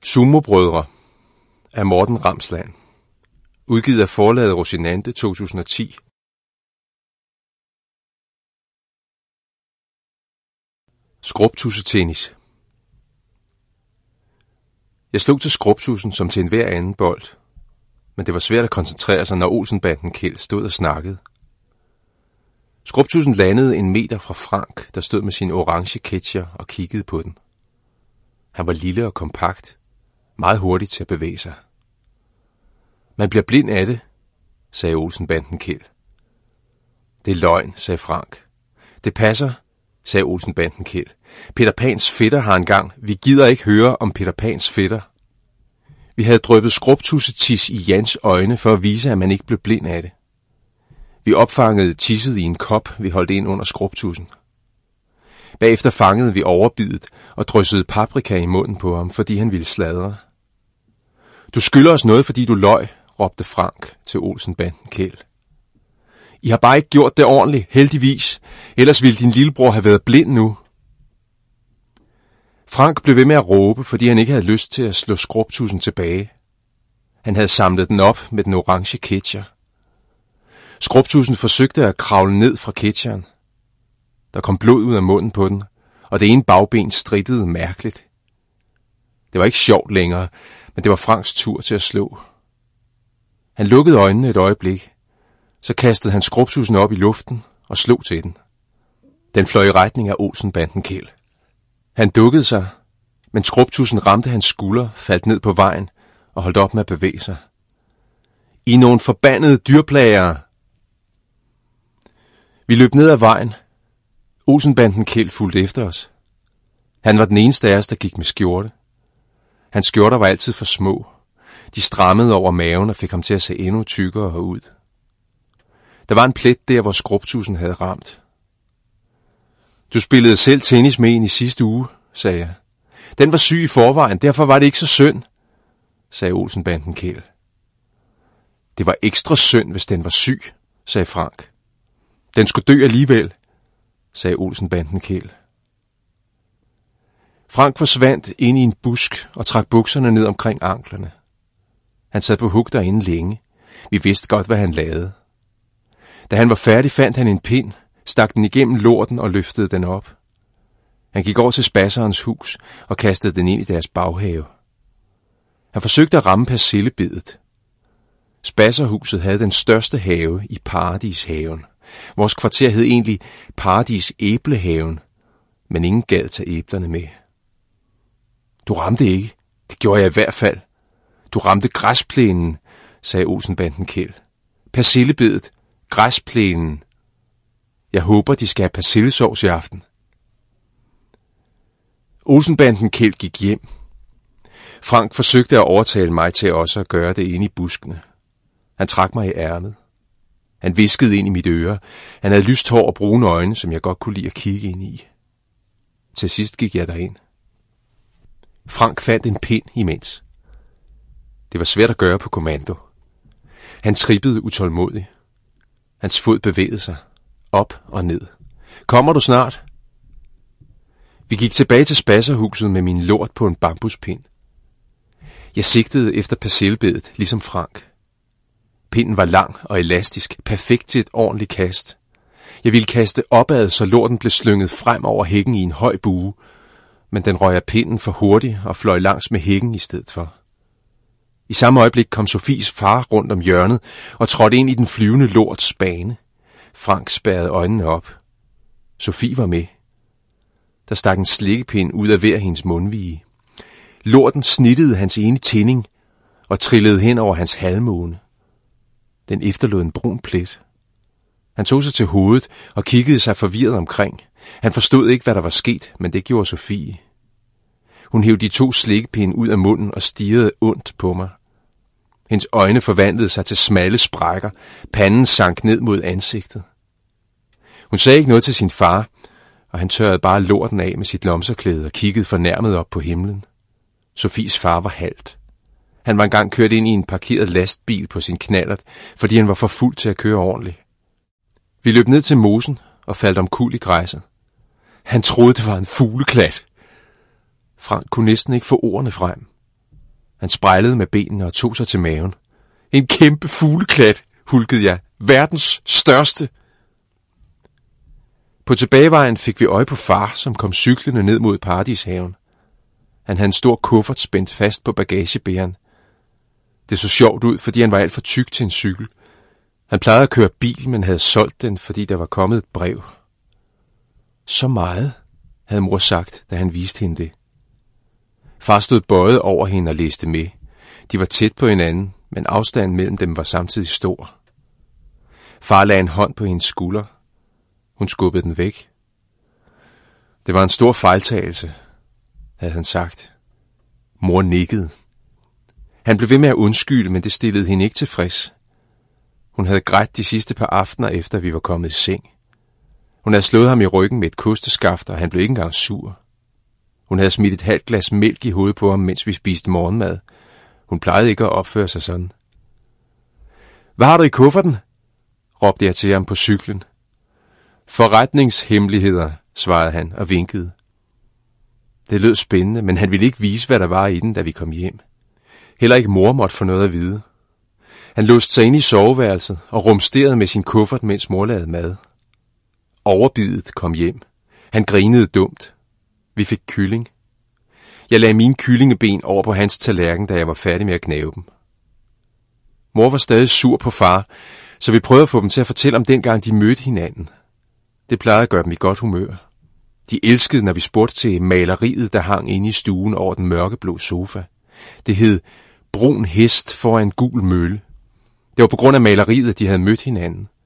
Sumobrødre af Morten Ramsland. Udgivet af forlaget Rosinante 2010. Skrubtussetennis. Jeg slog til skrubtussen som til enhver anden bold, men det var svært at koncentrere sig, når Olsen-banden Kjeld stod og snakkede. Skrubtussen landede 1 meter fra Frank, der stod med sin orange ketcher og kiggede på den. Han var lille og kompakt, meget hurtig til at bevæge sig. Man bliver blind af det, sagde Olsen-banden Kjeld. Det er løgn, sagde Frank. Det passer, sagde Olsen-banden Kjeld. Peter Pans fætter har engang. Vi gider ikke høre om Peter Pans fætter. Vi havde dryppet skrubtussetis i Jans øjne for at vise, at man ikke blev blind af det. Vi opfangede tisset i en kop, vi holdt ind under skrubtussen. Bagefter fangede vi overbidet og dryssede paprika i munden på ham, fordi han ville sladre. Du skylder os noget, fordi du løj, råbte Frank til Olsen-banden Kjeld. I har bare ikke gjort det ordentligt, heldigvis. Ellers ville din lillebror have været blind nu. Frank blev ved med at råbe, fordi han ikke havde lyst til at slå skrubtussen tilbage. Han havde samlet den op med den orange ketcher. Skrubtussen forsøgte at kravle ned fra ketcheren. Der kom blod ud af munden på den, og det ene bagben strittede mærkeligt. Det var ikke sjovt længere, men det var Franks tur til at slå. Han lukkede øjnene et øjeblik. Så kastede han skrubtussen op i luften og slog til den. Den fløj i retning af Olsen-banden Kjeld. Han dukkede sig, men skrubtussen ramte hans skulder, faldt ned på vejen og holdt op med at bevæge sig. I nogle forbandede dyrplagere! Vi løb ned ad vejen. Olsen-banden Kjeld fulgte efter os. Han var den eneste af os, der gik med skjorte. Hans skjorter var altid for små. De strammede over maven og fik ham til at se endnu tykkere ud. Der var en plet der, hvor skrubtussen havde ramt. Du spillede selv tennis med en i sidste uge, sagde jeg. Den var syg i forvejen, derfor var det ikke så synd, sagde Olsen-banden Kjeld. Det var ekstra synd, hvis den var syg, sagde Frank. Den skulle dø alligevel, sagde Olsen-banden Kjeld. Frank forsvandt ind i en busk og trak bukserne ned omkring anklerne. Han sad på hug derinde længe. Vi vidste godt, hvad han lavede. Da han var færdig, fandt han en pind, stak den igennem lorten og løftede den op. Han gik over til spasserens hus og kastede den ind i deres baghave. Han forsøgte at ramme persillebedet. Spasserhuset havde den største have i Paradishaven. Vores kvarter hed egentlig Paradis-æblehaven, men ingen gad tage æblerne med. Du ramte ikke. Det gjorde jeg i hvert fald. Du ramte græsplænen, sagde Olsen-banden Kjeld. Persillebedet. Græsplænen. Jeg håber, de skal have persillesovs i aften. Olsen-banden Kjeld gik hjem. Frank forsøgte at overtale mig til også at gøre det inde i buskene. Han trak mig i ærmet. Han hviskede ind i mit øre. Han havde lyst hår og brune øjne, som jeg godt kunne lide at kigge ind i. Til sidst gik jeg derind. Frank fandt en pind imens. Det var svært at gøre på kommando. Han trippede utålmodigt. Hans fod bevægede sig. Op og ned. Kommer du snart? Vi gik tilbage til spasserhuset med min lort på en bambuspind. Jeg sigtede efter persillebedet, ligesom Frank. Pinden var lang og elastisk, perfekt til et ordentligt kast. Jeg ville kaste opad, så lorten blev slynget frem over hækken i en høj bue, men den røg af pinden for hurtigt og fløj langs med hækken i stedet for. I samme øjeblik kom Sofies far rundt om hjørnet og trådte ind i den flyvende lorts bane. Frank spærrede øjnene op. Sofie var med. Der stak en slikkepind ud af hver hendes mundvige. Lorten snittede hans ene tinding og trillede hen over hans halvmåne. Den efterlod en brun plet. Han tog sig til hovedet og kiggede sig forvirret omkring. Han forstod ikke, hvad der var sket, men det gjorde Sofie. Hun hev de 2 slikkepinde ud af munden og stirrede ondt på mig. Hendes øjne forvandlede sig til smalle sprækker. Panden sank ned mod ansigtet. Hun sagde ikke noget til sin far, og han tørrede bare lorten af med sit lomserklæde og kiggede fornærmet op på himlen. Sofies far var halt. Han var engang kørt ind i en parkeret lastbil på sin knallert, fordi han var for fuld til at køre ordentligt. Vi løb ned til mosen og faldt omkuld i græsset. Han troede, det var en fugleklat. Frank kunne næsten ikke få ordene frem. Han sprællede med benene og tog sig til maven. En kæmpe fugleklat, hulkede jeg. Verdens største. På tilbagevejen fik vi øje på far, som kom cyklende ned mod Paradishaven. Han havde en stor kuffert spændt fast på bagagebæreren. Det så sjovt ud, fordi han var alt for tyk til en cykel. Han plejede at køre bil, men havde solgt den, fordi der var kommet et brev. Så meget, havde mor sagt, da han viste hende det. Far stod bøjet over hende og læste med. De var tæt på hinanden, men afstanden mellem dem var samtidig stor. Far lagde en hånd på hendes skulder. Hun skubbede den væk. Det var en stor fejltagelse, havde han sagt. Mor nikkede. Han blev ved med at undskylde, men det stillede hende ikke tilfreds. Hun havde grædt de sidste par aftener, efter vi var kommet i seng. Hun havde slået ham i ryggen med et kosteskaft, og han blev ikke engang sur. Hun havde smidt et halvt glas mælk i hovedet på ham, mens vi spiste morgenmad. Hun plejede ikke at opføre sig sådan. Hvad har du i kufferten? Råbte jeg til ham på cyklen. Forretningshemmeligheder, svarede han og vinkede. Det lød spændende, men han ville ikke vise, hvad der var i den, da vi kom hjem. Heller ikke mor måtte få noget at vide. Han låste sig ind i soveværelset og rumsterede med sin kuffert, mens mor lavede mad. Overbidet kom hjem. Han grinede dumt. Vi fik kylling. Jeg lagde mine kyllingeben over på hans tallerken, da jeg var færdig med at gnave dem. Mor var stadig sur på far, så vi prøvede at få dem til at fortælle om dengang de mødte hinanden. Det plejede at gøre dem i godt humør. De elskede, når vi spurgte til maleriet, der hang inde i stuen over den mørkeblå sofa. Det hed Brun hest foran gul mølle. Det var på grund af maleriet, at de havde mødt hinanden.